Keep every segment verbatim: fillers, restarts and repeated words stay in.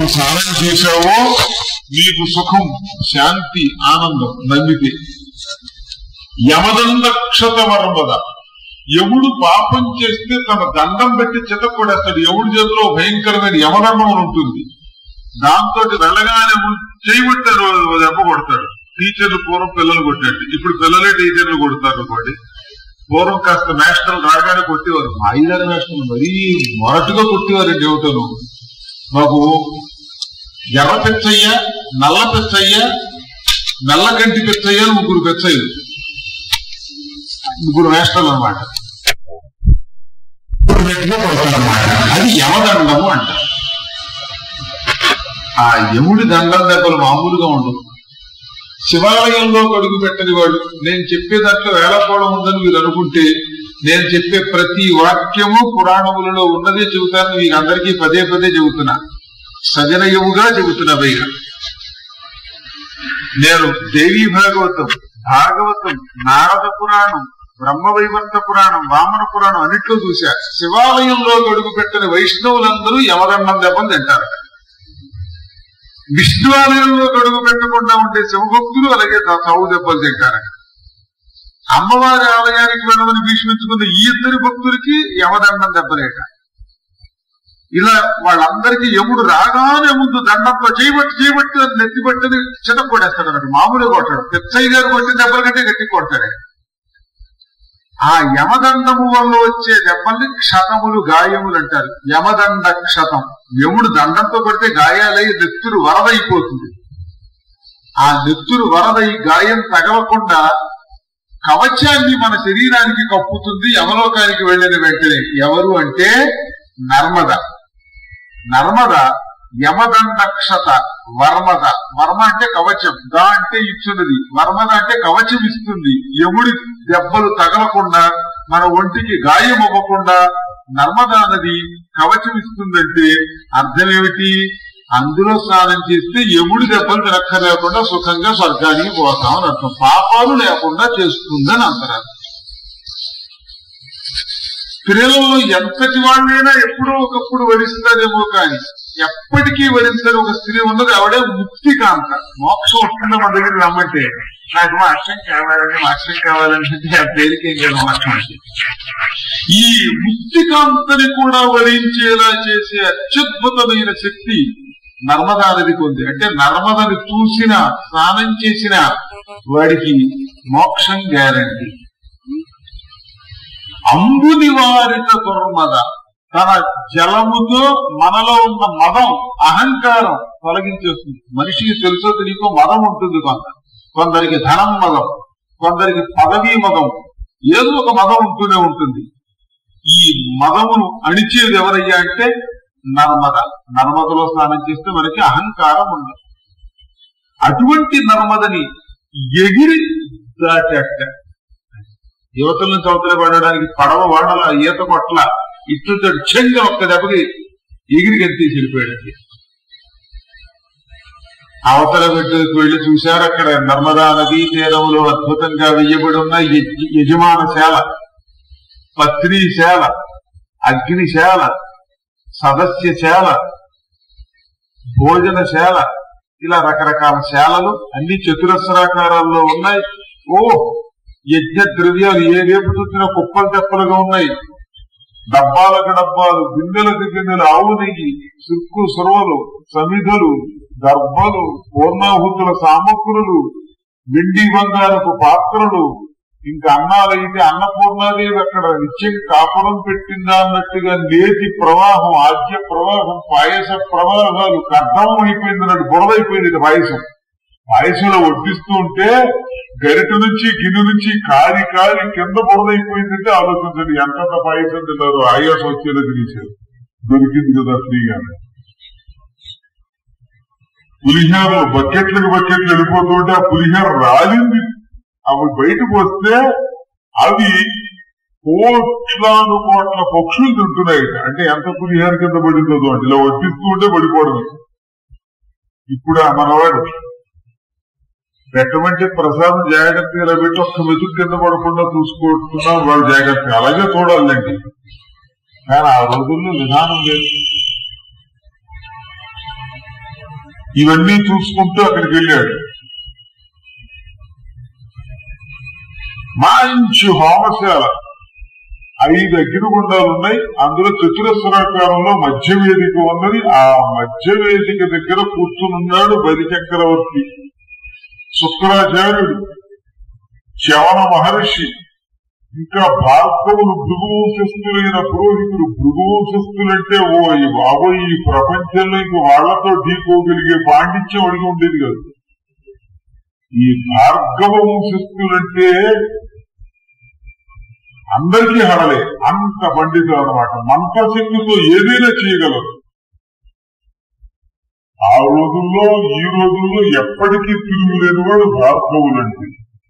నువ్వు స్నానం చేశావో నీకు సుఖం, శాంతి, ఆనందం. నమ్మితే యమదండక్షత వర్మద, యముడు పాపం చేస్తే తన దండం పెట్టి చితక్కొడేస్తాడు. యముడి చేతిలో భయంకరమైన యమదండం ఉంటుంది. దాంతో వెళ్ళగానే చేయబట్టారు దెబ్బ కొడతాడు. టీచర్లు పూర్వం పిల్లలు కొట్టాడు, ఇప్పుడు పిల్లలే టీచర్లు కొడతారు. అనుకోండి, పూర్వం కాస్త మాస్టర్లు రాగానే కొట్టేవారు. మా ఐదారు మాస్టర్లు మరీ మొరటుగా కొట్టేవారండి. ఏమిటను మాకు ఎర్ర పెచ్చయ్య, నల్ల పెచ్చయ్య, నల్లగంటి పెచ్చయ్య, ముగ్గురు పెచ్చయ్యలు, ముగ్గురు మాస్టర్లు అనమాట. అది యమదండము అంటారు. ఆ యముడి దండం దెబ్బలు మామూలుగా ఉండవు. శివాలయంలో అడుగు పెట్టని వాడు నేను చెప్పే దాంట్లో వేళకోవడం ఉందని మీరు అనుకుంటే, నేను చెప్పే ప్రతి వాక్యము పురాణములలో ఉన్నదే చెబుతాను. మీకు అందరికీ పదే పదే చెబుతున్నా, సజనయముగా చెబుతున్నా. పైగా నేను దేవీ భాగవతం, భాగవతం, నారద పురాణం, బ్రహ్మవైవర్త పురాణం, వామన పురాణం అన్నిట్లో చూశా. శివాలయంలో అడుగు పెట్టని వైష్ణవులందరూ యమదండం దెబ్బలు తింటారు. విష్ణువాలయంలో అడుగు పెట్టకుండా ఉండే శివభక్తులు అలాగే చావు దెబ్బలు తింటారు. అమ్మవారి ఆలయానికి వెళ్ళమని భీష్మించుకున్న ఈ ఇద్దరి భక్తులకి యమదండం దెబ్బలేట. ఇలా వాళ్ళందరికీ యముడు రాగానే ముందు దండంతో చేయబట్టి చేయబట్టి నెత్తిబట్టని చిన్న కొడేస్తాడు అన్నట్టు. మామూలుగా కొట్టాడు. పెచ్చయ్య గారు కొట్టిన దెబ్బల కంటే గట్టి కొడతాడు. ఆ యమదండము వల్ల వచ్చే దెబ్బల్ని క్షతములు, గాయములు అంటారు. యమదండ క్షతం. యముడు దండంతో కొడితే గాయాలై నెత్తురు వరదైపోతుంది. ఆ నెత్తురు వరదై గాయం తగలకుండా కవచాన్ని మన శరీరానికి కప్పుతుంది యమలోకానికి వెళ్ళిన వెంటనే. ఎవరు అంటే నర్మద. నర్మద యమదండ క్షత వర్మద. వర్మ అంటే కవచం, గా అంటే ఇచ్చున్నది, వర్మద అంటే కవచం ఇస్తుంది. యముడి దెబ్బలు తగలకుండా మన ఒంటికి గాయం అవ్వకుండా నర్మదా నది కవచం ఇస్తుందంటే అర్థం ఏమిటి? అందులో స్నానం చేస్తే యముడి దెబ్బలు తినక్కర్లేకుండా సుఖంగా స్వర్గానికి పోతామని అర్థం. పాపాలు లేకుండా చేస్తుందని అంటారు. స్త్రీలలో ఎంతటి వాళ్ళైనా ఎప్పుడో ఒకప్పుడు వరిస్తారేమో కానీ ఎప్పటికీ వరించని ఒక స్త్రీ ఉన్నది, ఆవిడే ముక్తికాంత. మోక్షం వస్తుందో మన దగ్గర రమ్మంటే నాకు మోక్షం కావాలని మోక్షం కావాలంటే ఆ పేరుకి ఏం కాదు మోక్షం అంటే. ఈ ముక్తికాంతని కూడా వరించేలా చేసే అత్యద్భుతమైన శక్తి నర్మదా నదికి ఉంది. అంటే నర్మదని చూసిన, స్నానం చేసిన వాడికి మోక్షం గ్యారంటీ. అంబు నివారిత దుర్మద, తన జలముతో మనలో ఉన్న మదం, అహంకారం తొలగించేస్తుంది. మనిషికి తెలుసో తెలియకో మదం ఉంటుంది. కొంత కొందరికి ధనం మదం, కొందరికి పదవీ మదం, ఏదో ఒక మదం ఉంటూనే ఉంటుంది. ఈ మదమును అణిచేది ఎవరయ్యా అంటే నర్మద. నర్మదలో స్నానం చేస్తే మనకి అహంకారం ఉండదు. అటువంటి నర్మదని ఎగిరి దాటట. యువతల నుంచి అవతల పడడానికి పడవ వాడల, ఈత కొట్ల, ఇట్లు చెంగ ఒక్క దెబ్బకి ఎగిరి గంతి చెడిపోయాడండి. అవతల బిడ్డలకు వెళ్లి చూశారు. అక్కడ నర్మదా నదీ తీరంలో అద్భుతంగా వెయ్యబడి ఉన్న యజమానశాల, పత్రీశాల, అగ్నిశాల, సదస్యశాల, భోజనశాల, ఇలా రకరకాల శాలలు అన్ని చతురస్రాకారాల్లో ఉన్నాయి. ఓ యజ్ఞ ద్రవ్యాలు ఏ రేపు చూసినా కుప్పలు తెప్పలుగా ఉన్నాయి. డబ్బాలకు డబ్బాలు, గిన్నెలకు గిన్నెలు, ఆవు నెయ్యి, సుక్కు సురవలు, సమిధలు, దర్భలు, పూర్ణాహుతుల సామగ్రులు, వెండి బంగారపు పాత్రలు, ఇంకా అన్నాలైతే అన్నపూర్ణాదేవి అక్కడ నిత్యం కాపురం పెట్టిందా అన్నట్టుగా నేతి ప్రవాహం, ఆద్య ప్రవాహం, పాయస ప్రవాహాలు కర్ధమం అయిపోయింది అన్నట్టు బురదైపోయింది పాయసం. పాయసంలో వడ్డిస్తూ ఉంటే గరిట నుంచి గిన్నె నుంచి కారి కారి కింద బురదైపోయిందంటే ఆలోచించండి ఎంతంత పాయసం తిన్నారు. ఆయాసం వచ్చేలా తినేసారు, దొరికింది కదా ఫ్రీగానే. పులిహార బకెట్లకు బకెట్లు వెళ్ళిపోతుంటే ఆ పులిహార రాలింది. అవి బయటకు వస్తే అవి కోట్లాను కోట్ల పక్షులు తింటున్నాయి. అంటే ఎంత పులిహార కింద పడిందో అంటే ఇలా వడ్డిస్తూ ఉంటే పడిపోవడం. ఇప్పుడు మనవాడు పెట్టమంటే ప్రసాదం జాగ్రత్తగా ఇలా పెట్టి ఒక్క మెతుకు కింద పడకుండా చూసుకుంటున్నాం. వాళ్ళు జాగ్రత్తగా అలాగే చూడాలండి. కానీ ఆ రోజుల్లో విధానం లేదు. ఇవన్నీ చూసుకుంటూ అక్కడికి వెళ్ళాడు. మంచి హోమశాల, ఐదు అగ్నిగుండాలు ఉన్నాయి. అందులో చతురస్రాకారంలో మధ్య వేదిక ఉన్నది. ఆ మధ్య వేదిక దగ్గర కూర్చునున్నాడు బలి చక్రవర్తి, శుక్రాచార్యుడు, శవన మహర్షి, ఇంకా భార్గవులు భృగువంశస్థులైన పురోహితులు. భృగువంశస్థులంటే ఓ బాబో, ఈ ప్రపంచంలో ఇంక వాళ్లతో ఢీకోగలిగే పాండిత్యం అడిగి ఉండేది కాదు. ఈ భార్గవ వంశస్థులంటే అందరికీ హడలే, అంత పండితులు అనమాట. మంత్రశక్తితో ఏదైనా చేయగలరు. ఆ రోజుల్లో ఈ రోజుల్లో ఎప్పటికీ తిరుగులేని వాడు భార్గవులంటే.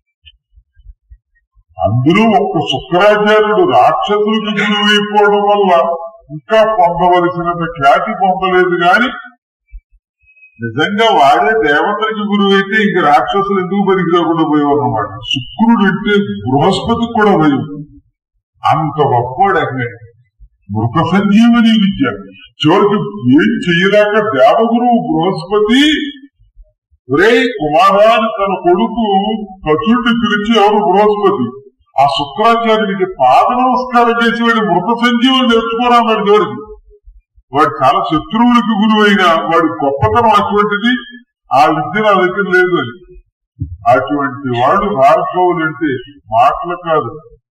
అందులో ఒక్క శుక్రాచార్యుడు రాక్షసులకు గురువైపోవడం వల్ల ఇంకా పొందవలసినంత ఖ్యాతి పొందలేదు. గాని నిజంగా వాడే దేవతలకి గురువైతే ఇంక రాక్షసులు ఎందుకు పనికి రాకుండా పోయేవారు అన్నమాట. శుక్రుడు అంటే బృహస్పతికి కూడా భయం, అంత గొప్పవాడు. అక్కడ మృత సంజీవని విద్య. చివరికి ఏం చెయ్యలేక దేవగురువు బృహస్పతి రే కుమారాన్ని తన కొడుకు కచుడిని పిలిచి, ఎవరు బృహస్పతి, ఆ శుక్రాచార్యుడికి పాద నమస్కారం చేసి వాడి మృత సంజీవులు నేర్చుకోరాన్నాడు. చివరికి వాడు చాలా శత్రువులకు గురువైన వాడి గొప్పతనం అటువంటిది. ఆ విద్య నా దగ్గర లేదు అని. అటువంటి వాడు భార్గవులంటే మాటలు కాదు.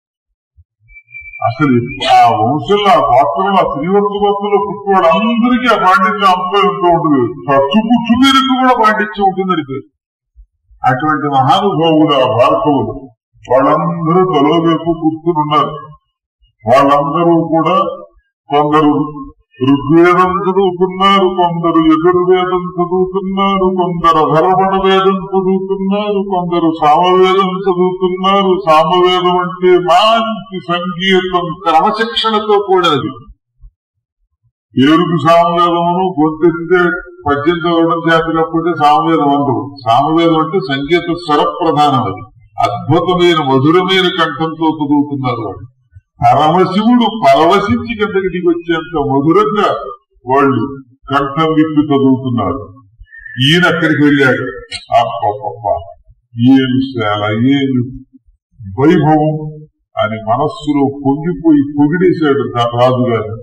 అసలు ఆ వంశంలో, ఆ గోత్రంలో, ఆ శ్రీవర్త గోత్రంలో పుట్టువాడు అందరికీ ఆ పాండిత్యం అంతా ఎంతో ఉంటుంది. ఖర్చు పుచ్చు మీదకి కూడా పాండిత్యం ఉంటుందని పేరు. అటువంటి మహానుభావులు ఆ భార్గవులు. వాళ్ళందరూ తలోవైపు కూర్చున్నారు. వాళ్ళందరూ కూడా కొందరు ఋగ్వేదం చదువుతున్నారు, కొందరు యజుర్వేదం చదువుతున్నారు, కొందరు అధర్వణ వేదం చదువుతున్నారు, కొందరు సామవేదం చదువుతున్నారు. సామవేదం అంటే మంచి సంగీతం, క్రమశిక్షణతో కూడదు. ఏడుగు సామవేదమును గొంతెత్తే పద్యం చదవడం చేతకపోతే సామవేదం అంటారు. సామవేదం అంటే సంగీత స్వరప్రధానం. అది అద్భుతమైన మధురమైన కంఠంతో చదువుతున్నారు వాళ్ళు. పరమశివుడు పరవశించి కిందకి దిగి వచ్చేంత మధురంగా వాళ్ళు కంఠం విప్పి చదువుతున్నారు. ఈయన అక్కడికి వెళ్ళాడు. అప్ప ఏమి శాల, ఏమి వైభవం అని మనస్సులో పొంగిపోయి పొగిడేశాడు రాజుగారు.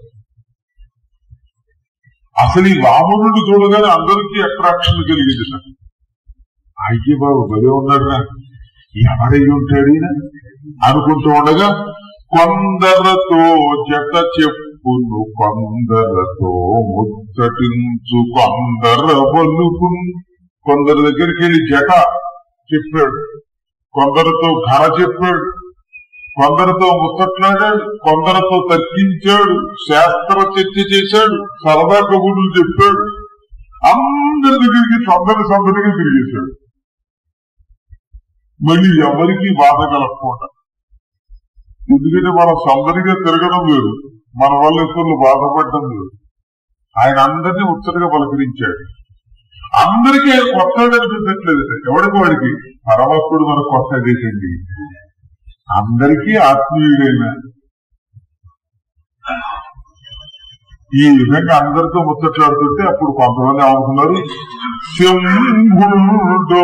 అసలు ఈ వామనుడు చూడగానే అందరికీ అట్రాక్షన్ కలిగింది. అయ్య బాబు భలే ఉన్నాడు, ఎవడై ఉంటాడు అనుకుంటూ ఉండగా కొందరతో జత చెప్పును, కొందరతో ముచ్చటించు, కొందర బలుకు. కొందరి దగ్గరికి వెళ్ళి జట చెప్పాడు, కొందరితో ఘన చెప్పాడు, కొందరితో ముచ్చట్లాడాడు, కొందరితో తర్కించాడు, శాస్త్ర చర్చ చేశాడు, సరదా కబుర్లు చెప్పాడు. అందరి దగ్గరికి సందడి సందడిగా తిరిగేశాడు. మళ్ళీ ఎవరికి బాధ కలగకుండా. ఎందుకంటే మనం సందడిగా తిరగడం లేదు, మన వల్ల ఇతరులు బాధపడడం లేదు. ఆయన అందరినీ ఉత్తరగా పలకరించాడు. అందరికీ ఆయన కొత్త అనిపించట్లేదు. ఎవరికి వాడికి పరమాత్ముడు మన కొత్త దేశండి. అందరికీ ఆత్మీయుడైన ఈ విధంగా అందరితో ముచ్చట్లాడుతుంటే అప్పుడు కొంతమంది అనుకున్నారు, శంభుడో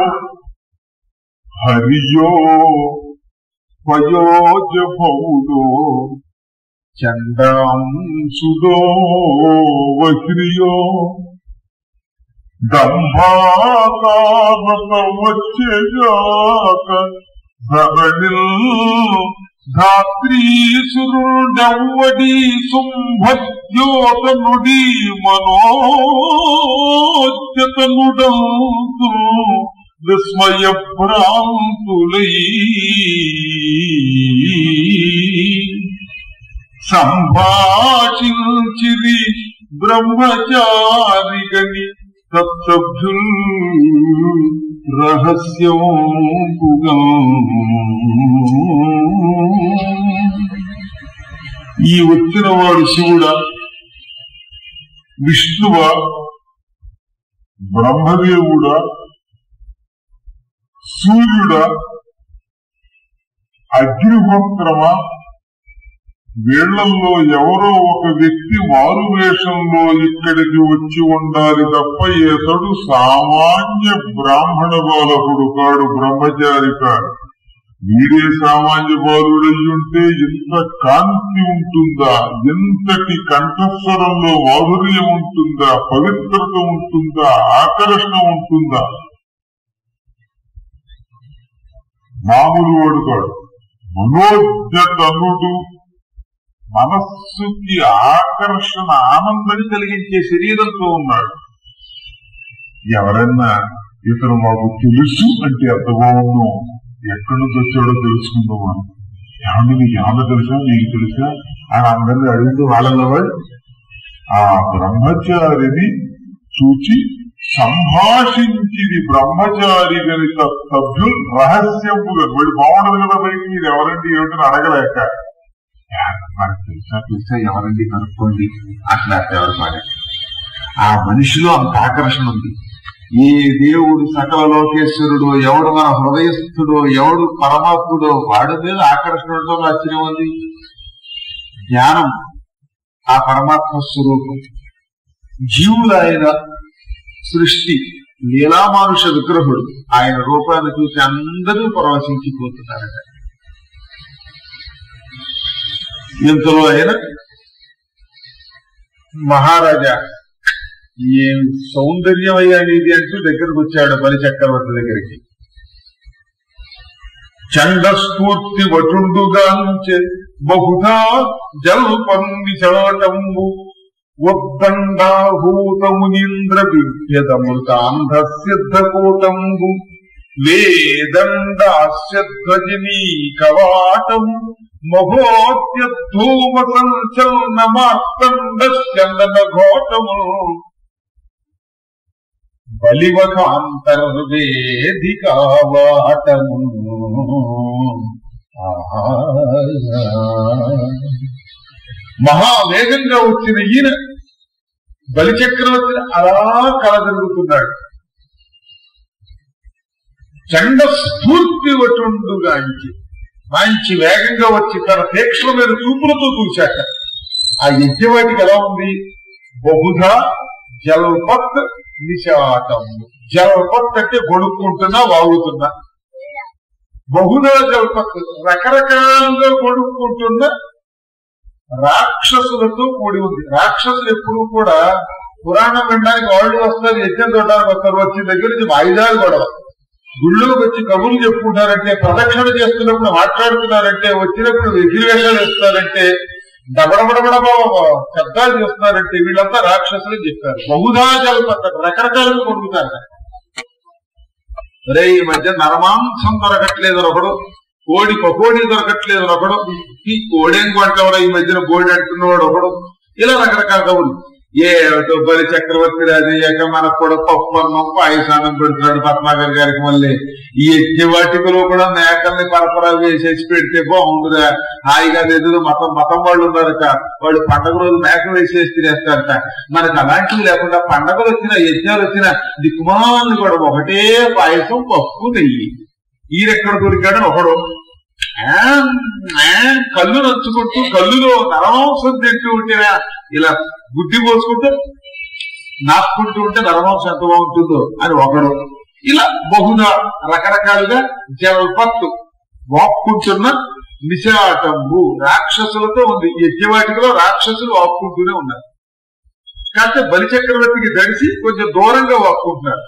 హరియో పయోజభౌడో చండాంసుడో వక్రియో దంభాకారత వచ్చేగాక ధరణిల్ ధాత్రీసురుడెవ్వడి శుంభద్యోతనుడి మనోజ్యతనుడంతు విస్మయ భ్రాంతులై సంభాషించిరి బ్రహ్మచారిగని తత్సభ్యుల్ రహస్యం. ఈ వచ్చిన వాడు శివుడా, విష్ణువా, బ్రహ్మదేవుడా, సూర్యుడా, అగ్నిహోత్రమా, వీళ్లలో ఎవరో ఒక వ్యక్తి మారు వేషంలో ఇక్కడికి వచ్చి ఉండాలి తప్ప ఇతడు సామాన్య బ్రాహ్మణ బాలకుడు కాడు, బ్రహ్మచారి కాడు. వీడే సామాన్య బాలుడయ్యుంటే ఇంత కాంతి ఉంటుందా, ఎంతటి కంఠస్వరంలో మాధుర్యం ఉంటుందా, పవిత్రత ఉంటుందా, ఆకర్షణ ఉంటుందా? మామూలు వాడు కాడు. మనోజ్ఞతనుడు, మనస్సుకి ఆకర్షణ ఆనందాన్ని కలిగించే శరీరంతో ఉన్నాడు. ఎవరన్నా ఇతను మాకు తెలుసు అంటే ఎంత బాగుందో, ఎక్కడి నుంచి వచ్చాడో తెలుసుకుందాం మనం. ఏమంటే నీకు ఏమన్నా తెలుసా, నీకు తెలుసా అని అందరినీ అడిగితే వాళ్ళలో ఆ బ్రహ్మచారిని చూచి సంభాషించింది బ్రహ్మచారి గణిత సభ్యులు రహస్యంగా. వాడు బాగుండదు కదా బయట, మీరు ఎవరండి ఏమిటని అడగలేక మనకు తెలుసా తెలుసా ఎవరండి కనుక్కోండి అట్లా ఎవరు పాడే. ఆ మనిషిలో అంత ఆకర్షణ ఉంది. ఏ దేవుడు సకల లోకేశ్వరుడు, ఎవడు మన హృదయస్థుడో, ఎవడు పరమాత్ముడో వాడి మీద ఆకర్షణ ఉండడం ఆశ్చర్యం ఉంది. జ్ఞానం ఆ పరమాత్మ స్వరూపం. జీవులు ఆయన సృష్టి, లీలామానుష విగ్రహుడు. ఆయన రూపాన్ని చూసి అందరూ పరవశించిపోతున్నారట. ఇంతలో ఆయన మహారాజా ఏం సౌందర్యం అయ్యానిది అంటూ దగ్గరకు వచ్చాడు బలి చక్రవర్తి దగ్గరికి. చండస్ఫూర్తి వటుండుగాంచె బహుధా జల్పంది చాటంబు ఉద్దండాహూతమునీంద్ర బిభ్యదమృతాంధ సిద్ధకూటంబు వేదండాస్యధ్వజినీ కవాటం మహోద్యధూమ సంచలన మార్తండన ఘోటము బలివకాంతర్వేదికావాటము. మహావేగంగా వచ్చిన ఈయన బలిచక్రవర్తిని అలా కలదరుగుతున్నాడు. చండ స్ఫూర్తి వటుండుగాంచి మంచి వేగంగా వచ్చి తన తీక్షణమైన చూపులతో చూశాక ఆ యజ్ఞవాటికి ఎలా ఉంది? బహుధా జల్పత్ నిశాటం. జల్పత్ అంటే గొడుక్కుంటున్నా వాగుతున్నా. బహుధా జల్పత్ రకరకాలుగా గొడుక్కుంటున్న రాక్షసులతో కూడి ఉంది. రాక్షసులు ఎప్పుడు కూడా పురాణం వినడానికి వాళ్ళు వస్తారు, యజ్ఞం చూడడానికి వస్తారు. వచ్చిన దగ్గర నుంచి ఆయుధాలు గొడవ. గుళ్ళోకి వచ్చి కబుర్లు చెప్పుకుంటారంటే, ప్రదక్షిణ చేస్తున్నప్పుడు మాట్లాడుతున్నారంటే, వచ్చినప్పుడు ఎగిరివేషాలు వేస్తున్నారంటే, డబడబడబడబా శబ్దాలు చేస్తున్నారంటే వీళ్ళంతా రాక్షసులు చెప్పారు. బహుధా జల్పత్ రకరకాలుగా కొడుకుతారు. అరే ఈ మధ్య నరమాంసం దొరకట్లేదు ఒకడు, కోడి పకోడి దొరకట్లేదు ఒకడు, ఈ కోడేం కొంటవరా ఈ మధ్యన కోడి అంటున్నవాడు ఒకడు. ఇలా రకరకాల కబుర్లు. ఏటో బలి చక్రవర్తి రాజయ్యాక మనకు కూడా పప్పు అన్నం పాయసానం పెడుతున్నాడు పద్మాగర్ గారికి. మళ్ళీ ఈ యజ్ఞవాటికలో కూడా మేకల్ని పరపరాలు వేసేసి పెడితే బాగుండురా. హాయిగా ఎదురు మతం మతం వాళ్ళు ఉన్నారట, వాళ్ళు పండగ రోజు మేకలు వేసేసి తినేస్తారట. మనకు అలాంటివి లేకుండా పండగలు వచ్చినా యజ్ఞాలు వచ్చినా దిక్కుమాలను కూడా ఒకటే పాయసం పప్పు నెయ్యి. ఈరెక్కడ దొరికాడని ఒకడు కళ్ళు నంచుకుంటూ కళ్ళులో నరమాంసం తింటూ ఉంటేనా ఇలా గుడ్డి పోసుకుంటూ నాపుకుంటూ ఉంటే నరమాంసం ఎంత బాగుంటుందో అని ఒకడు. ఇలా బహుదా రకరకాలుగా జల్పత్తు వాక్కుంటున్న నిశాటంబు రాక్షసులతో ఉంది. యజ్ఞవాటికలో రాక్షసులు వాక్కుంటూనే ఉన్నారు. కాకపోతే బలిచక్రవర్తికి దడిసి కొంచెం దూరంగా వాక్కుంటున్నారు.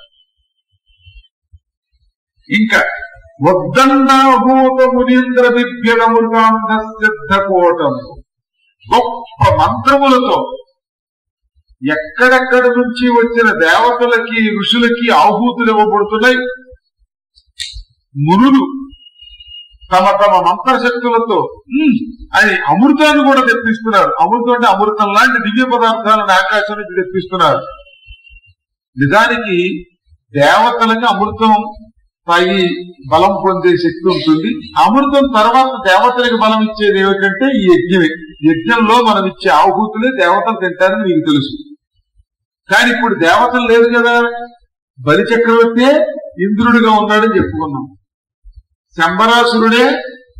ఇంకా ఉద్దండాభూత మునీంద్ర బిభ్యదమృతాంధ సిద్ధకోటము గొప్ప మంత్రములతో ఎక్కడెక్కడి నుంచి వచ్చిన దేవతలకి ఋషులకి ఆహూతులు ఇవ్వబడుతున్నాయి. మునులు తమ తమ మంత్రశక్తులతో అని అమృతాన్ని కూడా తెప్పిస్తున్నారు. అమృతం అంటే అమృతం లాంటి దివ్య పదార్థాలను ఆకాశం నుంచి తెప్పిస్తున్నారు. నిజానికి దేవతలకి అమృతం తాగి బలం పొందే శక్తి ఉంటుంది. అమృతం తర్వాత దేవతలకు బలం ఇచ్చేది ఏమిటంటే ఈ యజ్ఞమే. యజ్ఞంలో మనం ఇచ్చే ఆహూతులే దేవతలు తింటారని మీకు తెలుసు. కానీ ఇప్పుడు దేవతలు లేదు కదా, బలి చక్రవర్తే ఇంద్రుడిగా ఉన్నాడని చెప్పుకున్నాం. శంబరాసురుడే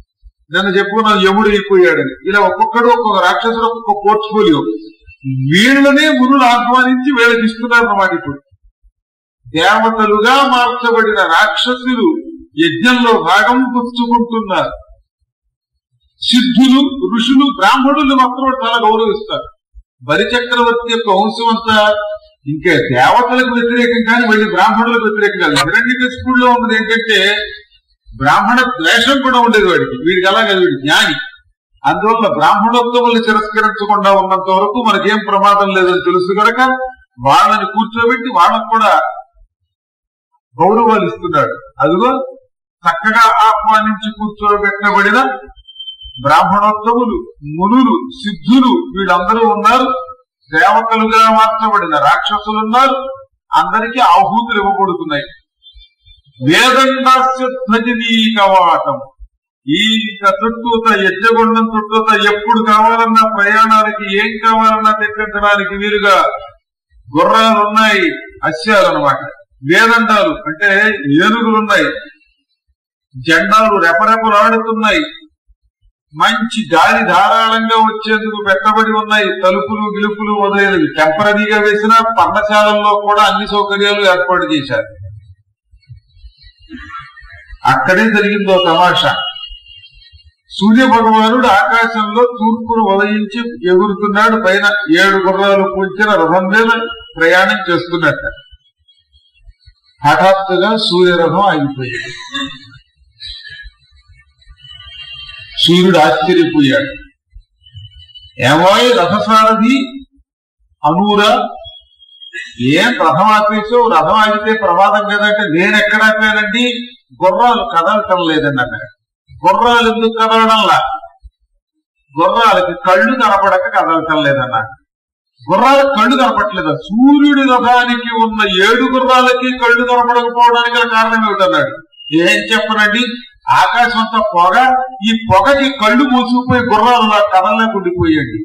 నన్ను చెప్పుకున్నాను యముడు అయిపోయాడని. ఇలా ఒక్కొక్కడు ఒక్కొక్క రాక్షసుడు ఒక్కొక్క పోర్ట్ఫోలియో. వీళ్ళనే మునులు ఆహ్వానించి వీళ్ళకి ఇస్తున్నారు అన్నమాట. ఇప్పుడు దేవతలుగా మార్చబడిన రాక్షసులు యజ్ఞంలో భాగం పుచ్చుకుంటున్నారు. సిద్ధులు, ఋషులు, బ్రాహ్మణులు మాత్రం చాలా గౌరవిస్తారు. బలిచక్రవర్తి యొక్క వంశం అంతా ఇంకా దేవతలకు వ్యతిరేకం కానీ మళ్ళీ బ్రాహ్మణులకు వ్యతిరేకం కాదు. హిరణ్యకశిపుడిలో ఉన్నది ఏంటంటే బ్రాహ్మణ ద్వేషం కూడా ఉండేది వాడికి. వీడికి అలాగే వీడి జ్ఞాని. అందువల్ల బ్రాహ్మణోత్తముల్ని తిరస్కరించకుండా ఉన్నంత వరకు మనకేం ప్రమాదం లేదని తెలుసు కనుక వాళ్ళని కూర్చోబెట్టి వాళ్ళకు కూడా గౌరవాలు ఇస్తున్నాడు. అదిగో చక్కగా ఆహ్వానించి కూర్చోబెట్టబడిన బ్రాహ్మణోత్తములు, మునులు, సిద్ధులు వీళ్ళందరూ ఉన్నారు. దేవతలుగా మార్చబడిన రాక్షసులు ఉన్నారు. అందరికీ ఆహూతులు ఇవ్వబడుతున్నాయి. వేదండాస్యధ్వజనీ కవాటం. ఈ ఇంకా చుట్టూత యజ్ఞగుండం చుట్టూత ఎప్పుడు కావాలన్నా ప్రయాణాలకి ఏం కావాలన్నా తెప్పించడానికి వీలుగా గుర్రాలు ఉన్నాయి, అశ్వాలు అన్నమాట. వేదండాలు అంటే ఏనుగులున్నాయి. జెండాలు రెపరెపలాడుతున్నాయి. మంచి గాలి ధారాళంగా వచ్చేందుకు పెట్టబడి ఉన్నాయి. తలుపులు గిలుపులు మొదలైనవి టెంపరీగా వేసిన పర్ణశాలల్లో కూడా అన్ని సౌకర్యాలు ఏర్పాటు చేశారు. అక్కడే జరిగిందో తమాషా. సూర్య భగవానుడు ఆకాశంలో తూర్పును ఉదయించి ఎగురుతున్నాడు. పైన ఏడు గుర్రాలు పూంచిన రథం మీద ప్రయాణం చేస్తున్నట్ట. హఠాత్తుగా సూర్యరథం ఆగిపోయాడు. సూర్యుడు ఆశ్చర్యపోయాడు. ఏమాయి రథసారథి అనూరా, ఏం రథం ఆపేసావు? రథం ఆగితే ప్రమాదం కదంటే నేను ఎక్కడ ఆపానండి, గుర్రాలు కదలటం లేదండి అక్కడ. గుర్రాలు ఎందుకు కదలడంలా? గుర్రాలకి కళ్ళు కనపడక కదలటం లేదన్నా. గుర్రాలకు కళ్ళు కనపట్లేదా? సూర్యుడి రథానికి ఉన్న ఏడు గుర్రాలకి కళ్ళు కనపడకపోవడానికి గల కారణం ఏమిటన్నాడు. ఏం చెప్పనండి, ఆకాశం అంతా పొగ, ఈ పొగకి కళ్ళు మూసుకుపోయి గుర్రాలు కదలలేక ఉండిపోయాడు.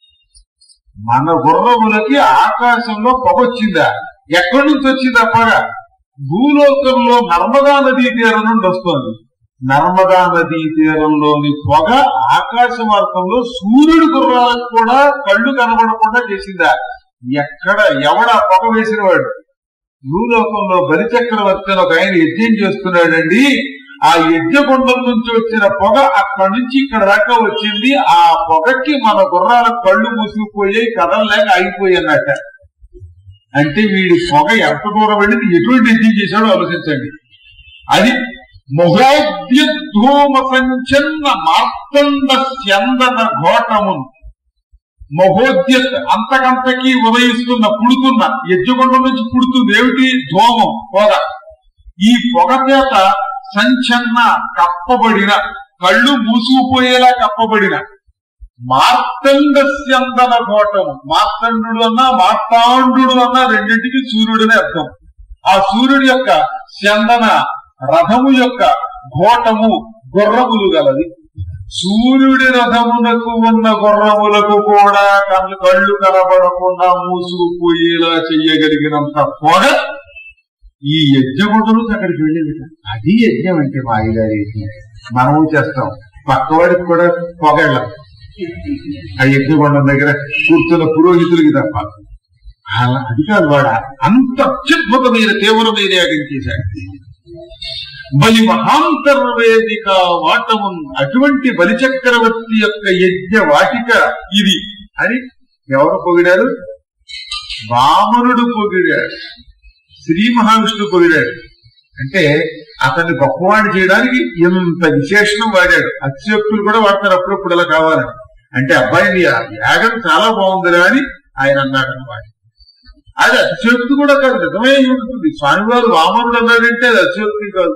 మన గుర్రములకి ఆకాశంలో పొగ వచ్చిందా? ఎక్కడి నుంచి వచ్చిందా పొగ? భూలోకంలో నర్మదా నదీ తీరం నుండి వస్తుంది. నర్మదా నదీ తీరంలోని పొగ ఆకాశ మార్గంలో సూర్యుడి గుర్రాలకు కూడా కళ్ళు కనబడకుండా చేసిందా? ఎక్కడ ఎవడా పొగ వేసిన వాడు? భూలోకంలో బలిచక్రవర్తి ఒక ఆయన యజ్ఞం చేస్తున్నాడండి. ఆ యజ్ఞగుండం నుంచి వచ్చిన పొగ అక్కడి నుంచి ఇక్కడ దాకా వచ్చింది. ఆ పొగకి మన గుర్రాల కళ్ళు మూసుకుపోయి కదలలేక ఆగిపోయినట్ట. అంటే వీడి పొగ ఎంత దూరం వెళ్ళింది, ఎటువంటి యజ్ఞం చేశాడో ఆలోచించండి. అది మహోద్యధూమ సంచన్న మార్తండ స్యందన ఘోటమును. మహోద్యత్ అంతకంతకీ ఉదయిస్తున్న పుడుతున్న యజ్ఞగుండం నుంచి పుడుతుంది ఏమిటి? ధూమం, పొగ. ఈ పొగ చేత సంచన్న కప్పబడిన, కళ్ళు మూసుకుపోయేలా కప్పబడిన మార్తండ స్యందన ఘోటము. మార్తండు అన్నా మార్తాండు అన్నా రెండింటికి సూర్యుడని అర్థం. ఆ సూర్యుడి యొక్క స్యందన రథము యొక్క ఘోటము గుర్రములు గలది. సూర్యుడి రథమునకు ఉన్న గుర్రములకు కూడా కళ్ళు కళ్ళు కనబడకుండా మూసుకుపోయేలా చెయ్యగలిగినంత పొగ ఈ యజ్ఞగుండం అక్కడికి వెళ్ళేది. అది యజ్ఞం అంటే మా అయ్యగారి యజ్ఞం. మనము చేస్తాం, పక్కవాడికి కూడా పొగళ్ళం ఆ యజ్ఞగుండం దగ్గర కూర్చున్న పురోహితులకి తప్ప. అలా అది కాదు, వాడు అంత అత్యద్భుతమైన తీవ్రమైన యాగం చేశాడు. బలి మహాంతర్వేదిక వాటము. అటువంటి బలిచక్రవర్తి యొక్క యజ్ఞ వాటిక ఇది అని ఎవరు పొగిడారు? వామనుడు పొగిడాడు, శ్రీ మహావిష్ణు పొగిడాడు. అంటే అతన్ని గొప్పవాడిని చేయడానికి ఇంత విశేషణం వాడాడు. అతిశయోక్తులు కూడా వాడతారు అప్పుడప్పుడు అలా కావాలని. అంటే అబ్బాయి యాగం చాలా బాగుందిరా అని ఆయన అన్నాడు అన్నమాట. అది అతిశయోక్తి కూడా కాదు, నిజమే ఉంటుంది. స్వామివారు వామనుడు అన్నాడంటే అది అతిశయోక్తి కాదు.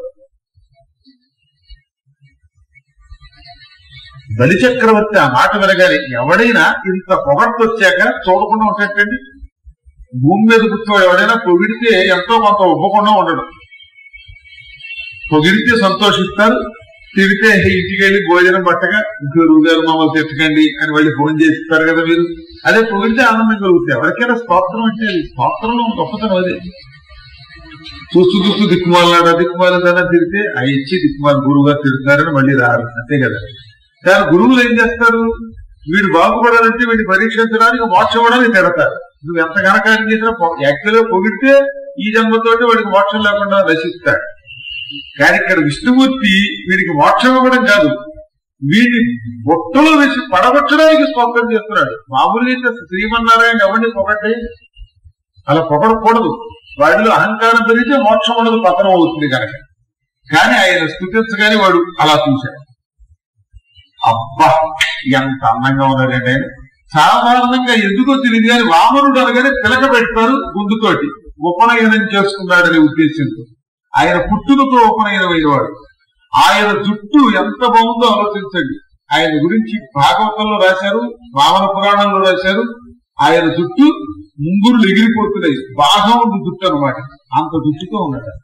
బలిచక్రవర్తి ఆ మాట వినగానే ఎవడైనా ఇంత పొగడ్త వచ్చాక చూడకుండా ఉంటాడండి. భూమి మీద కూర్చోడు ఎవడైనా పొగిడితే ఎంతో కొంత ఒప్పకుండా ఉండడం. పొగిడితే సంతోషిస్తారు, తిరిగితే ఇంటికి వెళ్ళి భోజనం పట్టగా గురువు గారు మమ్మల్ని తెచ్చకండి అని వాళ్ళు ఫోన్ చేస్తారు కదా మీరు. అదే పొగిడితే ఆనందం కలుగుతాయి. ఎవరికైనా స్తోత్రం అంటే అది స్తోత్రంలో గొప్పతనం. అదే చూస్తూ చూస్తూ దిక్కుమాలన్నాడు దిక్కుమాలదన్నా తిరిగితే ఆ ఇచ్చి దిక్కుమాల గురువు గారు తిరుగుతారని మళ్ళీ రారు, అంతే కదా. దాని గురువులు ఏం చేస్తారు, వీడు బాగుపడాలంటే వీడిని పరీక్షించడానికి మోక్షం ఇవ్వడానికి తిడతారు. నువ్వు ఎంత ఘనకార్యం చేసినా యాక్చువల్గా పొగిడితే ఈ జన్మతోటి వాడికి మోక్షం లేకుండా నశిస్తాడు. కానీ ఇక్కడ విష్ణుమూర్తి వీడికి మోక్షం ఇవ్వడం కాదు, వీడిని బొట్టలో వేసి పడగొట్టడానికి స్తోత్రం చేస్తున్నాడు. మామూలుగా అయితే శ్రీమన్నారాయణ ఎవరిని పొగడ్డి అలా పొగడకూడదు, వాడిలో అహంకారం పెరిగితే మోక్షం ఉండదు, పతనం అవుతుంది కనుక. కానీ ఆయన స్తుతించగానే వాడు అలా చూశాడు. అబ్బా ఎంత అందంగా ఉన్నాడండి ఆయన. సాధారణంగా ఎందుకో తెలియదు కానీ వామనుడు అనగానే తిలక పెడతారు గుండుతోటి, ఉపనయనం చేసుకున్నాడనే ఉద్దేశంతో. ఆయన పుట్టుకతో ఉపనయనమైన వాడు. ఆయన జుట్టు ఎంత బాగుందో ఆలోచించండి. ఆయన గురించి భాగవతంలో రాశారు, వామన పురాణంలో రాశారు. ఆయన జుట్టు ముంగురులు ఎగిరిపోతున్నాయి, బాగా ఉంది జుట్టు అనమాట. అంత జుట్టుతో ఉన్నాడు,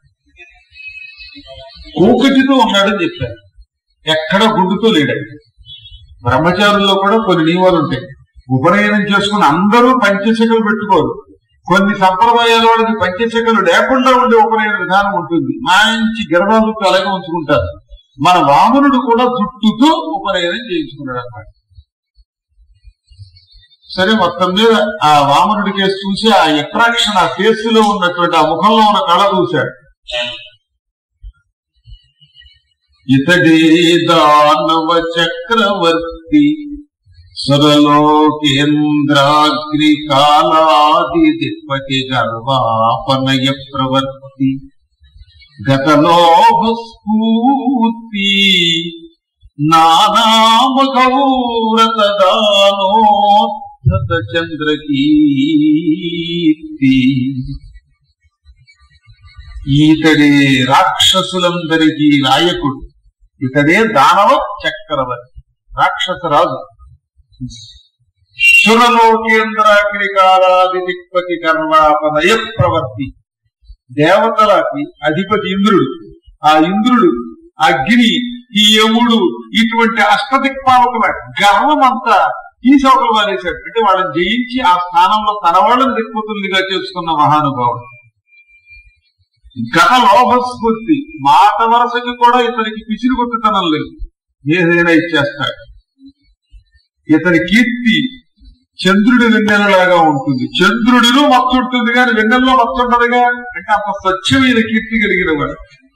కోకటితో ఉన్నాడని చెప్పారు. ఎక్కడ గుండుతో లేడాడు. బ్రహ్మచారుల్లో కూడా కొన్ని నియమాలు ఉంటాయి. ఉపనయనం చేసుకుని అందరూ పంచశకలు పెట్టుకోరు. కొన్ని సంప్రదాయాల వాళ్ళకి పంచశకలు లేకుండా ఉండే ఉపనయన విధానం ఉంటుంది. మంచి గర్భాల జుట్టు అలాగే ఉంచుకుంటారు. మన వామనుడు కూడా జుట్టుతో ఉపనయనం చేయించుకున్నాడు అన్నమాట. సరే, మొత్తం మీద ఆ వామనుడి కేసు చూసి ఆ అట్రాక్షన్, ఆ ఫేస్ లో ఉన్నటువంటి ఆ ముఖంలో ఉన్న కళ చూశాడు. ఇతడే దానవ చక్రవర్తి సురలోకేంద్రాగ్ని కాలాది దిక్పతి గర్వాపనయ ప్రవర్తి గతలోభస్ఫూర్తి నానామఘౌరత దానోద్ధత చంద్రకీర్తి. ఈతడే రాక్షసులందరికీ నాయకుడు, ఇతడే దానవ చక్రవర్తి, రాక్షస రాజు. సురలోకేంద్రాగ్ని కాలాది దిక్పతి కర్వాపనయ ప్రవర్తి. దేవతలకి అధిపతి ఇంద్రుడు. ఆ ఇంద్రుడు, అగ్ని, ఈ యముడు, ఇటువంటి అష్టదిక్పాలకుల గర్వం అంతా ఈ సౌకర్యం వారేశాడు. అంటే వాళ్ళని జయించి ఆ స్థానంలో తన వాళ్ళని దిక్పతులుగా చేసుకున్న మహానుభావుడు. గత లోభస్ఫూర్తి, మాట వరసకి కూడా ఇతనికి పిసిరి కొట్టుతనం లేదు, ఏదైనా ఇచ్చేస్తాడు. ఇతని కీర్తి చంద్రుడి వెన్నెలలాగా ఉంటుంది. చంద్రుడిలో మత్తు ఉంటుంది కానీ వెన్నెల్లో మత్తు ఉండదుగా. అంటే అంత స్వచ్ఛమైన కీర్తి కలిగిన వాడు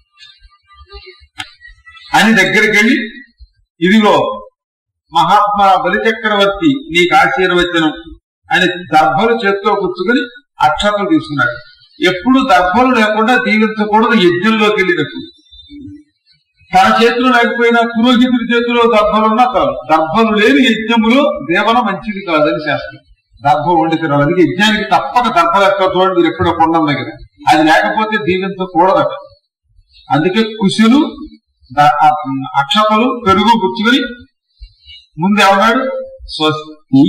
అని దగ్గరికి వెళ్ళి, ఇదిగో మహాత్మా బలిచక్రవర్తి నీకు ఆశీర్వచనం అని దర్భలు చేత్తో కూర్చుకొని అక్షతలు తీసుకున్నాడు. ఎప్పుడు దర్భలు లేకుండా దీవించకూడదు యజ్ఞంలోకి వెళ్ళినప్పుడు. తన చేతులు లేకపోయినా పురోహితుడి చేతిలో దర్భలున్నా కాదు. దర్భలు లేని యజ్ఞములో దేవన మంచిది కాదని శాస్త్రం. దర్భం వండి తినాలి. అది యజ్ఞానికి తప్పక దర్భలు ఎక్కడ చూడండి మీరు ఎప్పుడో కొండం దగ్గర. అది లేకపోతే దీవించకూడదట. అందుకే కుశులు అక్షతలు పెరుగు గుచ్చుకొని ముందు ఏమన్నాడు, స్వస్తి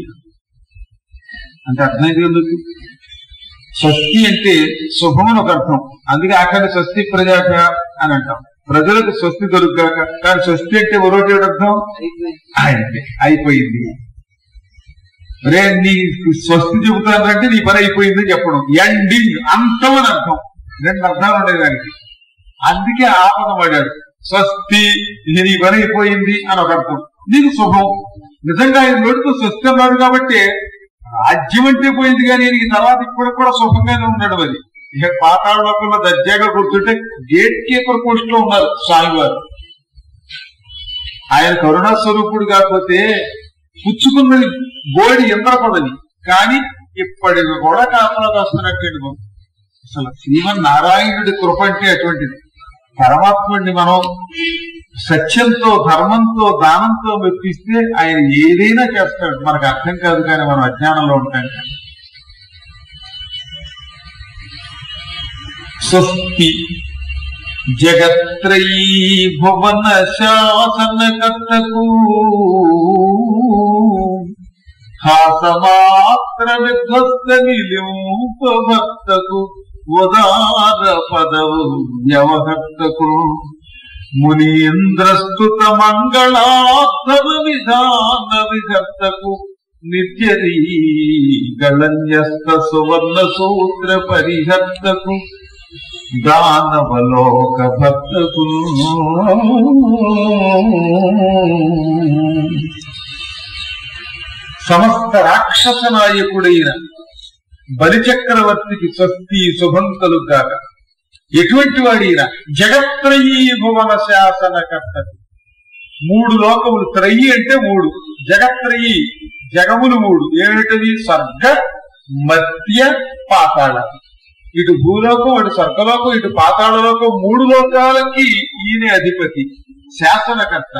అంటే అర్థమైంది ఎందుకు. స్వస్తి అంటే శుభమని ఒక అర్థం. అందుకే ఆఖరి స్వస్తి ప్రజాక అని అంటాం. ప్రజలకు స్వస్తి దొరుకుగాక. కానీ స్వస్తి అంటే మరొకటి అర్థం అయిపోయింది. రే నీ స్వస్తి చెబుతానంటే నీ పని అయిపోయిందని చెప్పడం. ఎండింగ్, అంతం అని అర్థం. రెండు అర్థాలు ఉండేదానికి. అందుకే ఆ పదం వాడాడు. స్వస్తి, నీ పని అయిపోయింది అని ఒక అర్థం. నీకు శుభం. నిజంగా ఆయన నోటితో స్వస్తి అన్నాడు కాబట్టి రాజ్యం అంటే పోయింది కానీ ఈ తర్వాత ఇప్పటికి కూడా సుఖంగానే ఉన్నాడు. మరి ఇక పాతాళ లోకంలో దర్జాగా కూర్చుంటే గేట్ కీపర్ పోస్ట్ లో ఉన్నారు స్వామివారు. ఆయన కరుణా స్వరూపుడు కాకపోతే పుచ్చుకున్నది బోడి ఇంద్ర పదవి, కానీ ఇప్పటికి కూడా కాపలాగా వస్తున్నట్టు. అసలు శ్రీమన్నారాయణుడి కృప అంటే అటువంటిది. పరమాత్ముడిని మనం సత్యంతో, ధర్మంతో, దానంతో మెప్పిస్తే ఆయన ఏదైనా చేస్తాడు. మనకు అర్థం కాదు కానీ మనం అజ్ఞానంలో ఉంటాం. స్వస్తి జగత్రయీ భువన శాసనకర్తకు హాసమాత్ర విధ్వస్త నిలింప భక్తకు ఉదార పదవు వ్యవహర్తకు మునీంద్రస్తుత మంగళార్థవ విధాన విధర్తకు నిత్యరీ గళన్యస్త సువర్ణ సూత్ర పరిహర్తకు దానవలోక భక్తకు సమస్త రాక్షస నాయకుడైన బలిచక్రవర్తికి స్వస్తి శుభం కలుగాక. ఎటువంటి వాడిన జగత్రయీ భువన శాసనకర్త. మూడు లోకములు, త్రయీ అంటే మూడు, జగత్రయీ జగములు మూడు. ఏమిటవి? స్వర్గ మధ్య పాతాళ. ఇటు భూలోకం, అటు స్వర్గలోకం, ఇటు పాతాళలోకం, మూడు లోకాలకి ఈయన అధిపతి, శాసనకర్త.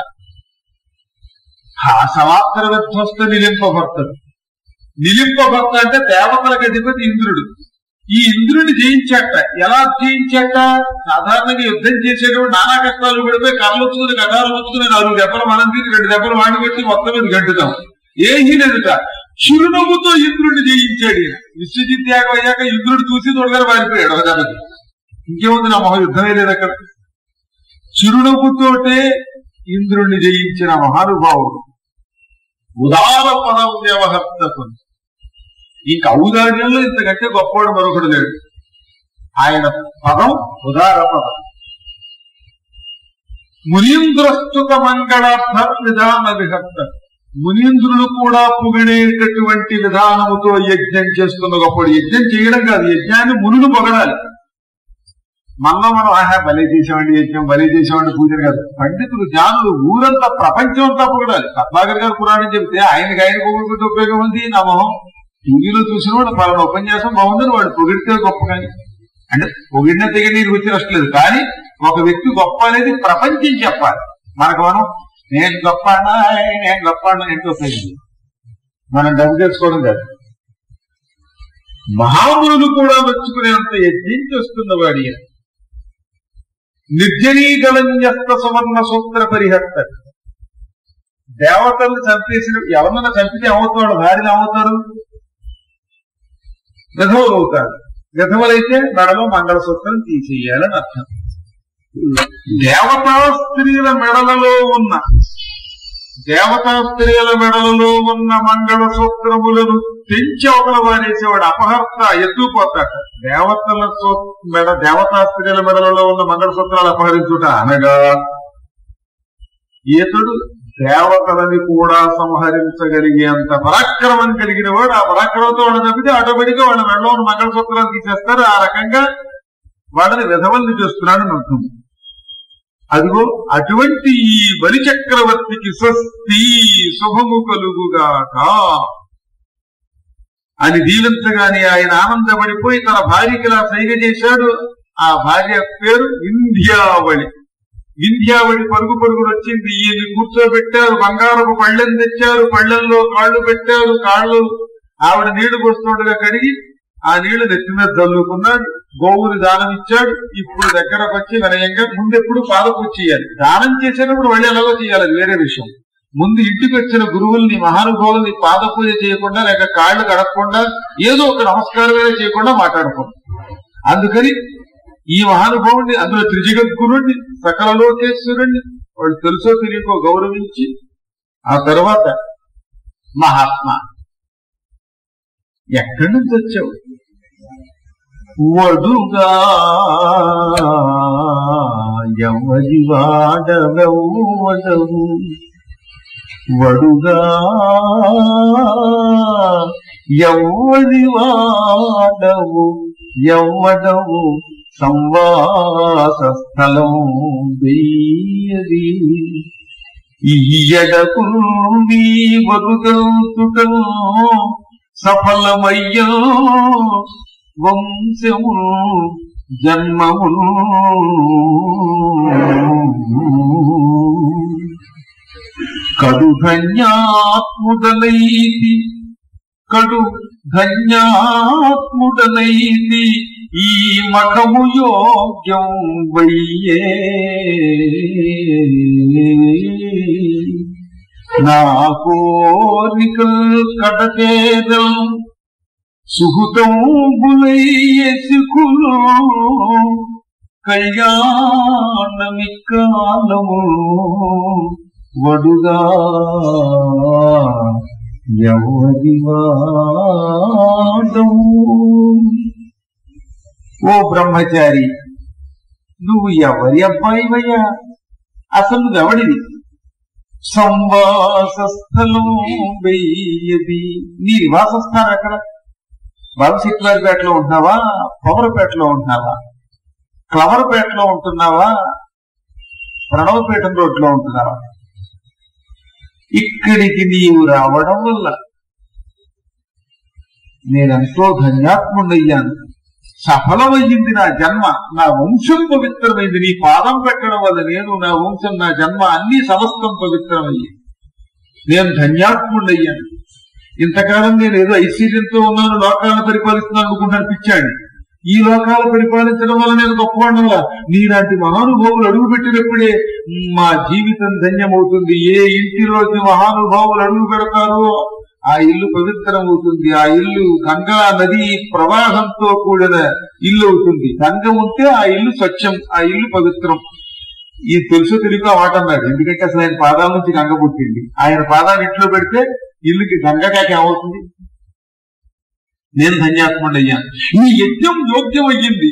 సమాత్తర విధ్వస్త నిలింపభర్తడు. నిలింపభర్త అంటే దేవతలకు అధిపతి ఇంద్రుడు. ఈ ఇంద్రుడిని జయించాట. ఎలా జయించాట? సాధారణంగా యుద్ధం చేసేటప్పుడు నానా కష్టాలు పడిపోయి కర్రలు వచ్చుకుని కటాలు వచ్చుకుని నాలుగు దెబ్బలు మనం తీసి రెండు దెబ్బలు వాడి పెట్టి మొత్తం మీద గంటుతాం. ఏమీ లేదుట. చిరునవ్వుతో ఇంద్రుడిని జయించాడు ఈయన. విశ్వజిత్ యాగం అయ్యాక ఇంద్రుడు చూసి తోడుగానే మారిపోయాడు ఒక దెబ్బకి. ఇంకేముంది, నా మొహం యుద్ధమే లేదు అక్కడ. చిరునవ్వుతోటే ఇంద్రుడిని జయించిన మహానుభావుడు, ఉదార పదం వ్యవహర్తకు. ఇంక ఔదార్యంలో ఇంతకంటే గొప్పవాడు మరొకడు లేడు. ఆయన పదం ఉదార పదం. మునీంద్రస్తుత మంగళార్థ విధాన విహర్త. మునీంద్రులు కూడా పొగిడేటటువంటి విధానముతో యజ్ఞం చేస్తున్న గొప్పడు. యజ్ఞం చేయడం కాదు, యజ్ఞాన్ని మునులు పొగడాలి. మనలో మనం ఆహా బలి చేసేవాడి యజ్ఞం, బలి చేసేవాడి పూజలు కాదు. పండితులు, జ్ఞానులు, ఊరంతా ప్రపంచం అంతా పొగడాలి. పద్మాగర్ గారు పురాణం చెబితే ఆయనకి ఆయన పొగుడుకుంటే ఉపయోగం ఉంది. నా మొహం టీవీలో చూసిన వాడు పలానా ఉపన్యాసం బాగుందని వాడు పొగిడితే గొప్ప. కానీ అంటే పొగిడిన తెగిన రుచి నష్టలేదు. కానీ ఒక వ్యక్తి గొప్ప అనేది ప్రపంచం చెప్పాలి. మనకు మనం నేను గొప్ప నేను గొప్ప ఏంటో ఉపయోగం, మనం డబ్బు చేసుకోవడం కాదు. మహామునులు కూడా మెచ్చుకునేంత యజ్ఞం చేస్తున్నవాడి నిర్జనీగళన్యస్త సువర్ణ సూత్ర పరిహర్త. దేవతలను చంపేసిన ఎవరన్నా చంపితే ఏమవుతాడు? భార్యలు ఏమవుతారు? విధవులు అవుతారు. విధవులైతే మెడలో మంగళసూత్రం తీసేయాలని అర్థం. దేవతా స్త్రీల మెడలలో ఉన్న దేవతా స్త్రీల మెడలలో ఉన్న మంగళసూత్రములను తెంచి అవతల వారేసేవాడు అపహర్త, ఎత్తుకుపోతాడు. దేవతల మెడ దేవతా స్త్రీల మెడలలో ఉన్న మంగళసూత్రాలు అపహరించుట అనగా ఈతడు దేవతలని కూడా సంహరించగలిగేంత పరాక్రమం కలిగిన వాడు. ఆ పరాక్రమంతో వాళ్ళని తప్పితే ఆటోమేటిక్ గా వాళ్ళ మెడలో ఉన్న మంగళసూత్రాలు తీసేస్తారు. ఆ రకంగా వాళ్ళని విధవల్ని చేస్తున్నాడని అర్థం. అదిగో అటువంటి ఈ బలి చక్రవర్తికి స్వస్తి శుభము కలుగుగాక అని దీవించగానే ఆయన ఆనందపడిపోయి తన భార్యకి ఇలా సైగ చేశాడు. ఆ భార్య పేరు వింధ్యావళి. వింధ్యావళి పరుగు పరుగులు వచ్చింది. ఈయన కూర్చోబెట్టారు, బంగారపు పళ్ళెం తెచ్చారు, పళ్ళెంలో కాళ్ళు పెట్టారు. కాళ్ళు ఆవిడ నీళ్లు పోస్తుండగా కడిగి ఆ నీళ్లు నెత్తి మీద చల్లుకున్నాడు. గోవుని దానం ఇచ్చాడు. ఇప్పుడు దగ్గరకు వచ్చి వినయంగా, ముందెప్పుడు పాదపూజ చేయాలి. దానం చేసేటప్పుడు మళ్ళీ ఎలాగో చేయాలి, అది వేరే విషయం. ముందు ఇంటికి వచ్చిన గురువుల్ని, మహానుభావుల్ని పాదపూజ చేయకుండా, లేక కాళ్ళు కడగకుండా, ఏదో ఒక నమస్కారమే చేయకుండా మాట్లాడుకోండి. అందుకని ఈ మహానుభావుడిని, అందులో త్రిజగద్గురుణ్ణి, సకల లోకేశ్వరుణ్ణి వాళ్ళు తెలుసో తెలియకో గౌరవించి, ఆ తర్వాత మహాత్మా ఎక్కడి నుంచి వచ్చావు? వడుగా ఎవరి వాడవెవ్వడవు, వడుగా ఎవరి వాడవు ఎవ్వడవు, సంవాస స్థలం వేయది ఈయడకు మీ వరుగౌతుకం సఫలమయ్యో వంశము జన్మమును. కడు ధన్యాత్ముడనైతి కడు ధన్యాత్ముడనైతి ఈ మఠము యోగ్యం వయ్యే, నా కోరికల్ కడకేదం సుహృతంబులయ్యే సిక్కులు కళ్యాణమిక్కాలము వడుగా ఎవరి వాడవు. ఓ బ్రహ్మచారి, నువ్వు ఎవరి అబ్బాయివయ్యా, అసలు నువ్వెవడివి? సంవాసస్థలం వెయ్యది, నీ నివాసస్థానం ఎక్కడ? బాబుశెట్టివారిపేటలో ఉంటున్నావా, పవరపేటలో ఉంటున్నావా, క్లవరపేటలో ఉంటున్నావా, ప్రణవపేట రోడ్లో ఉంటున్నావా? ఇక్కడికి నీవు రావడం వల్ల నేనెంతో ధన్యాత్ముడయ్యాను. సఫలమయ్యింది నా జన్మ, నా వంశం పవిత్రమైంది. నీ పాదం పెట్టడం వల్ల నేను, నా వంశం, నా జన్మ అన్ని సమస్తం పవిత్రమయ్యింది. నేను ధన్యాత్ముడయ్యాను. ఇంతకాలం నేను ఏదో ఐశ్వర్యంతో ఉన్నాను, లోకాలను పరిపాలిస్తున్నాను అనుకుంటాను పిచ్చాడు. ఈ లోకాలు పరిపాలించడం వల్ల నేను గొప్పవాడిన వల్ల నీలాంటి మహానుభావులు అడుగు పెట్టినప్పుడే మా జీవితం ధన్యమవుతుంది. ఏ ఇంటిలోకి మహానుభావులు అడుగు పెడతారో ఆ ఇల్లు పవిత్రమవుతుంది. ఆ ఇల్లు గంగా నది ప్రవాహంతో కూడిన ఇల్లు అవుతుంది. గంగ ఉంటే ఆ ఇల్లు స్వచ్ఛం, ఆ ఇల్లు పవిత్రం. ఈ తెలుసు తెలియక ఆ మాట అన్నాడు. ఎందుకంటే అసలు ఆయన పాదాల నుంచి గంగ పుట్టింది. ఆయన పాదాన్ని ఇంట్లో పెడితే ఇల్లుకి గంగకాక ఏమవుతుంది? నేను ధన్యాత్ముడయ్యాను. ఈ యజ్ఞం యోగ్యం అయ్యింది.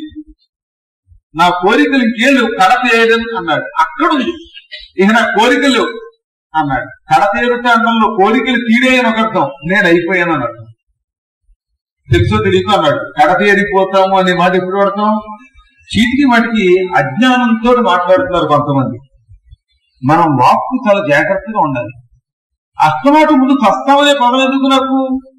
నా కోరికలు ఇంకేళ్ళు కడతేయడం అన్నాడు. అక్కడుంది ఇక నా కోరికలు అన్నాడు. కడతేరుట అన్నంలో కోరికలు తీరేయని ఒక అర్థం, నేను అయిపోయాను అని అర్థం. తెలుసో తెలియక అన్నాడు. కడతేరిపోతాము అనే మాట ఎప్పుడు వాడతాం? చీటికి వాటికి అజ్ఞానంతో మాట్లాడుతున్నారు కొంతమంది. మనం వాక్కు చాలా జాగ్రత్తగా ఉండాలి. అస్తమాట ముందు చస్తామనే పదం ఎందుకు? నాకు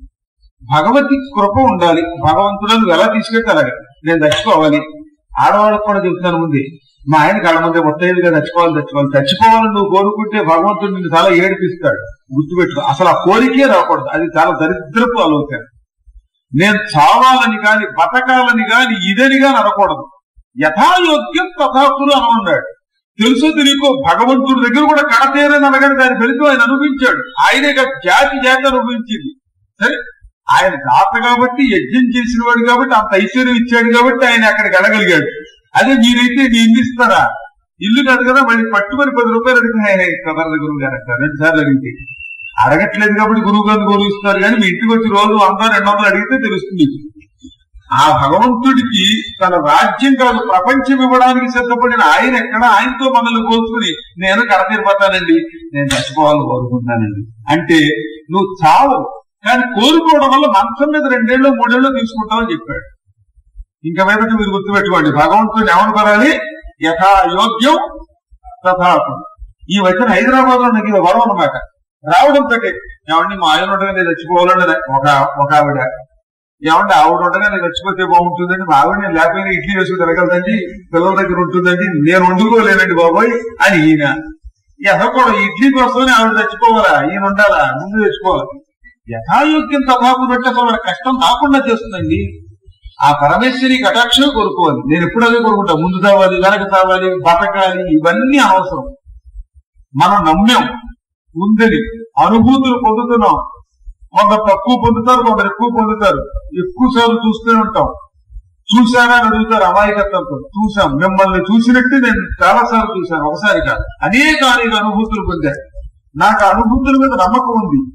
భగవతి కృప ఉండాలి. భగవంతుడు ఎలా తీసుకెళ్తే అలాగే నేను చచ్చిపోవాలి. ఆడవాళ్ళకు కూడా చెప్తున్నాను ముందే, మా ఆయన కళ్ళ ముందే మొత్తైదుగా చచ్చిపోవాలి చచ్చిపోవాలి చచ్చిపోవాలని నువ్వు కోరుకుంటే భగవంతుడు నిన్ను చాలా ఏడిపిస్తాడు. గుర్తుపెట్టుకో, అసలు ఆ కోరికే రాకూడదు. అది చాలా దరిద్రపు ఆలోచన. నేను చావాలని కాని బతకాలని కాని ఇదని కాని అనకూడదు. యథాయోగ్యం తథాకులు అని అన్నాడు. తెలుసో తెలియకో భగవంతుడి దగ్గర కూడా కడతేరని అనగానే దాని ఫలితం ఆయన అనుభవించాడు. ఆయనే జాతి జాతి అనుభవించింది. సరే, ఆయన దాత కాబట్టి, యజ్ఞం చేసిన వాడు కాబట్టి, అంత ఐశ్వర్యం ఇచ్చాడు కాబట్టి ఆయన అక్కడికి వెళ్ళగలిగాడు. అదే మీరైతే నీ ఇల్లు ఇస్తారా? ఇల్లు కాదు కదా, మళ్ళీ పట్టుకొని పది రూపాయలు అడిగితే కదర్ల గురువు గారు అంటారు. రెండు సార్లు అడిగితే అడగట్లేదు కాబట్టి గురువు గారిని గౌరవిస్తారు. కానీ మీ ఇంటికి వచ్చి రోజు వంద రెండు వందలు అడిగితే తెలుస్తుంది. ఆ భగవంతుడికి తన రాజ్యం కాదు ప్రపంచం ఇవ్వడానికి సిద్ధపడిన ఆయన ఎక్కడ ఆయనతో మనల్ని పోల్చుకుని నేను కడతీరిపోతానండి, నేను చచ్చిపోవాలని కోరుకుంటానండి అంటే నువ్వు చావు. కానీ కోరుకోవడం వల్ల మంచం మీద రెండేళ్ళు మూడేళ్ళు తీసుకుంటామని చెప్పాడు. ఇంకా మీదట మీరు గుర్తుపెట్టుకోండి, భగవంతుడిని ఎవరు పడాలి? యథాయోగ్యం తథాకు. ఈ వచ్చిన హైదరాబాద్ లో నాకు ఇది వరం అన్నమాట. రావడంతో ఏమండి మా ఆయన ఉండగా నేను చచ్చిపోవాలండి ఒక ఒక ఆవిడ, ఏమంటే ఆవిడ ఉండగా నేను చచ్చిపోతే బాగుంటుందండి, మా ఆవిడ నేను లేకపోయినా ఇడ్లీ వేసుకు తిరగలదండి, పిల్లల దగ్గర ఉంటుందండి, నేను వండుకోలేనండి బాబోయ్ అని ఈయన. అసలు కూడా ఇడ్లీ కోసమని ఆవిడ చచ్చిపోవాలా, ఈయన ఉండాలా, ముందు తెచ్చుకోవాలి. యథాయోగ్యం తథాకు పెట్టి అసలు మన కష్టం రాకుండా చేస్తుందండి. ఆ పరమేశ్వరి కటాక్షం కోరుకోవాలి. నేను ఎప్పుడు అదే కోరుకుంటా, ముందు తావాలి, వెనక తావాలి, బతకాలి, ఇవన్నీ అవసరం. మనం నమ్మాం ఉందని, అనుభూతులు పొందుతున్నాం. కొందరు తక్కువ పొందుతారు, కొందరు ఎక్కువ పొందుతారు. ఎక్కువ సార్లు చూస్తూనే ఉంటాం. చూశారా అని అడుగుతారు అమాయకత్వంతో. చూశాం, మిమ్మల్ని చూసినట్టు నేను చాలా సార్లు చూశాను, ఒకసారి కాదు, అనేక అనేక అనుభూతులు పొందాను. నాకు అనుభూతుల మీద నమ్మకం ఉంది.